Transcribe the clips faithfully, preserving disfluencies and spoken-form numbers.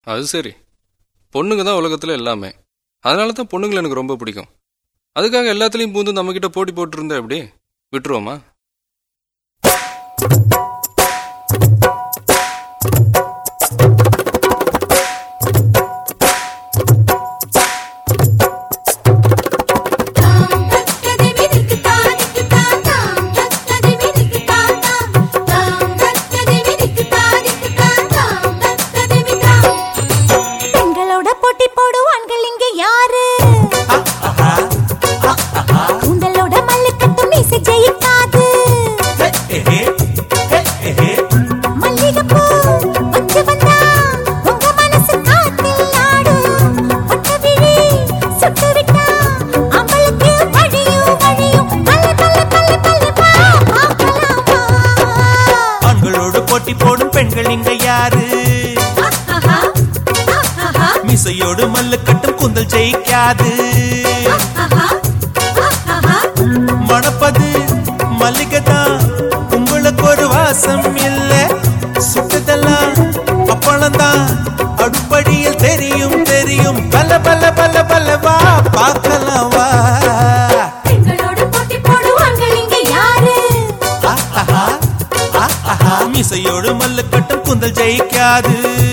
அது சரி, பொண்ணுங்க தான் உலகத்தில் எல்லாமே. அதனால தான் பொண்ணுங்களை எனக்கு ரொம்ப பிடிக்கும். அதுக்காக எல்லாத்துலேயும் பூந்து நம்மக்கிட்ட போட்டி போட்டுருந்தா எப்படி விட்டுருவோமா? பெண்கள் இங்க யாரு? மிசையோடு மல்லு கட்டும் கூந்தல் ஜெயிக்காது. மணப்பது மல்லிகைதான், உங்களுக்கு ஒரு வாசம் இல்ல. சுட்டதெல்லாம் அப்பளம்தான், அடுப்படியில் தெரியும் தெரியும். பல பல பல பல வா பார்க்கலாம் வா. மிசையோடு மல்லு கட்டும் கூந்தல் ஜெயிக்காது.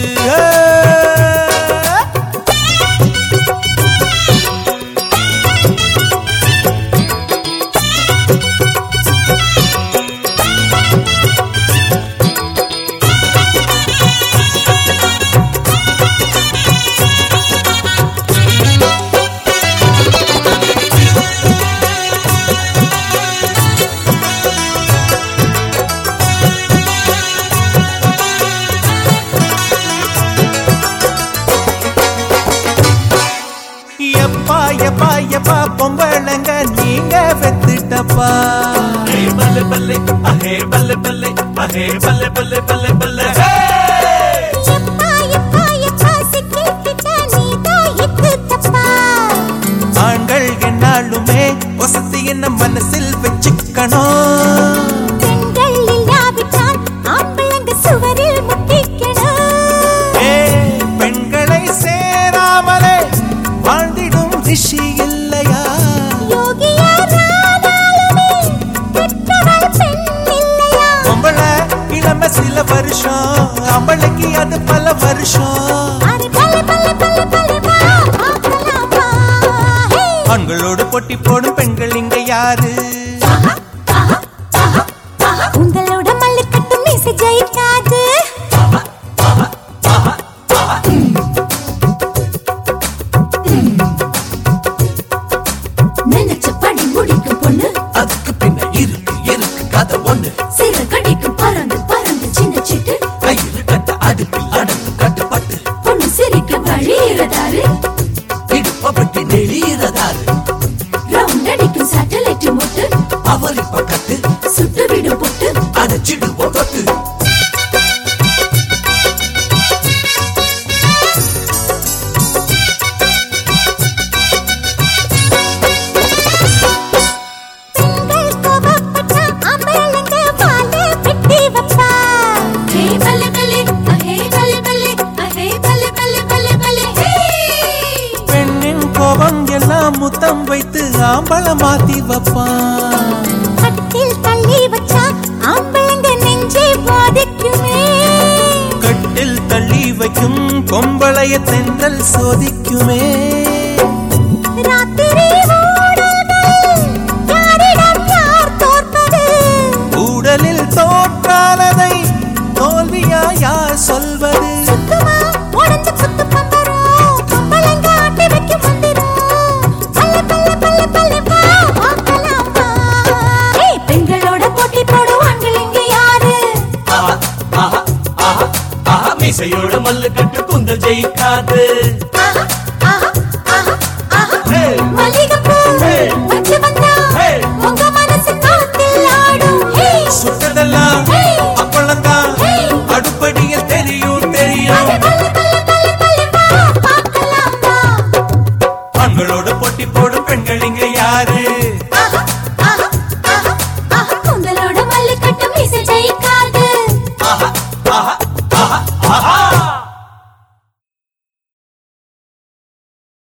எப்பா எப்பா எப்பா பொம்பளங்க நீங்க வெத்துட்டப்பா. பல்ல பல்ல அஹே பல்ல பல்ல அஹே பல்ல பல்ல பல்ல பல்ல. எப்பா எப்பா எப்பா சிக்கிட்ட நீதா இத்துட்டப்பா. ஆண்கள் என்னாலுமே வசதி என்ன மனசில் வெச்சுக்கணும். பெண்கள் இல்லாவிட்டால் ஆம்பளங்க சுவரில் முட்டிக்கணும். ஏ பெண்களை சேராமலே வாழ்ந்திடும் ரிஷி இல்லையா? பொம்பள இளம சில வருஷம், அம்பளைக்கு அது பல வருஷம். ஆண்களோடு போட்டி போடும் பெண்கள் இங்க யாரு? உங்களோட மல்லு கட்டும் மீசை ஜெயிக்காது. நினைச்சபடி முடிக்கும் பொண்ணு, அதுக்கு பின்ன இருக்கு இருக்கு கதை ஒண்ணு. சிற கடிக்கும் பறந்து பறந்து சின்ன சிட்டு, கயிறு கட்ட அடுப்பில் அடங்கு கட்டுப்பட்டு. பொண்ணு சிரிக்க வழியிறதாரு, இடுப்பப்பட்டு நெளியிறதாரு. ரவுண்ட் அடிக்கும் சேட்டலைட் முட்டு, அவரி பக்கத்து சுட்டு விடும் பொட்டு, அடைச்சிடுவோம் தொட்டு. முத்தம் வைத்து ஆம்பள மாத்தி வைப்பான். கட்டில் தள்ளி வச்சா ஆம்பளங்க நெஞ்சே பாதிக்குமே. கட்டில் தள்ளி வைக்கும் பொம்பளைய தென்றல் சோதிக்குமே. ராத்திரி ஊடல்கள் யாரிடம் யார் தோற்பது? ஊடலில் தோற்றாலதை தோல்வியா யார் சொல்வது? சுத்தமா உடஞ்சு குத்து பம்பரோ, பொம்பளைங்க ஆட்டி வைக்கும் மந்திரம். பெண்களோட போட்டி போடும் ஆண்கள் இங்க யாரு? மீசையோட மல்லு கட்டு கூந்தல் ஜெயிக்காது.